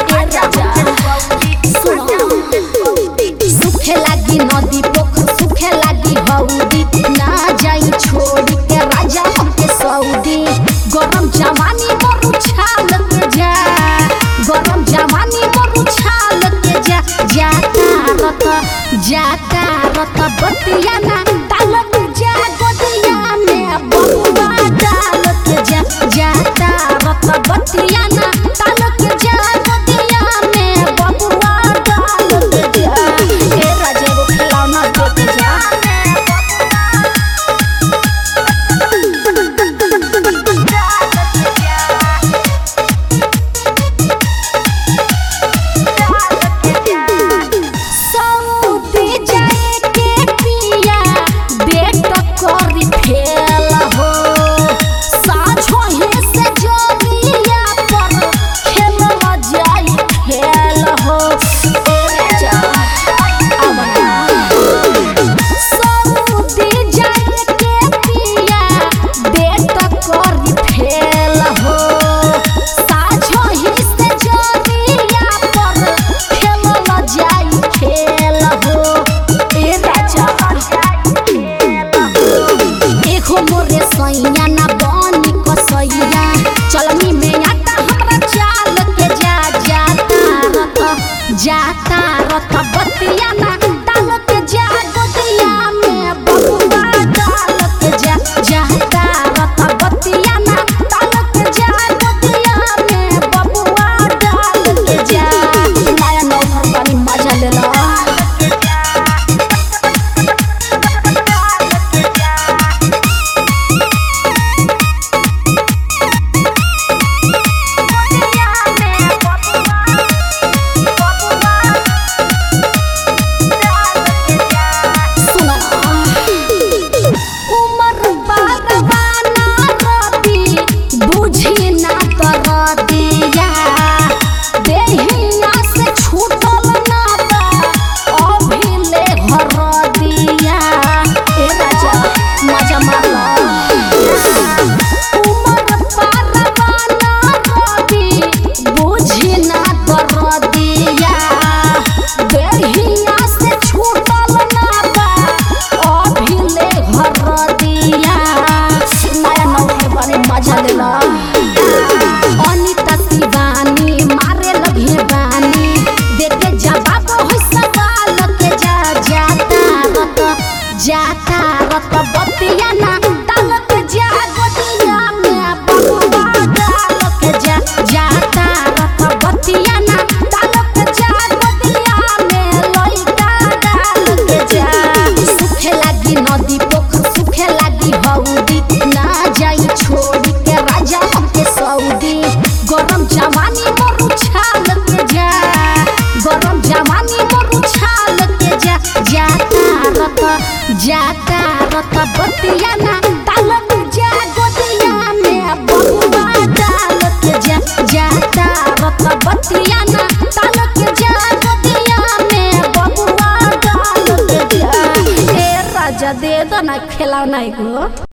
सूखे लागी नदी पोखर सूखे लागी हौदी ना जाई छोड़ के राजा हमके सऊदी गरम जवानी मरु छाल के जा गरम जवानी मरु छाल के जा जाता रत बतिया ना तालक जा गोदिया में बबुआ डाल के जा जाता रत बतिया ना तालक जा गोदिया में बबुआ डाल के जा ए राजा वो खिलौना दे के जा सैया ना बनी कसैया चलनी में आटा हमरा चाल के जाता रत बतिया ना डाल के जा गोदिया में बबुआ डाल के जा जाता रत बतिया ना डाल के जा गोदिया में बबुआ डाल के जा नया नौहर वाली मजा ले ला अनिता शिवानी मारे लगे बानी देखे जवाब हो सवाल के जाता रत बतिया ना डाल के जा गोदिया में बबुआ डाल के जा जाता रत बतिया ना डाल के जा गोदिया में लइका डाल के जा सूखे लागी नदी पोखर सूखे लागी हौदी ना जाई छोड़ के राजा हमके सऊदी गरम जवानी मरु छाल के जा गरम जवानी मरु छाल के जा जाता रत बतिया ना तालक जा गोदिया में बबुआ डाल के जा जाता रत बतिया ना तालक जा गोदिया में बबुआ डाल के जा ए राजा दे दो ना खिलौना को।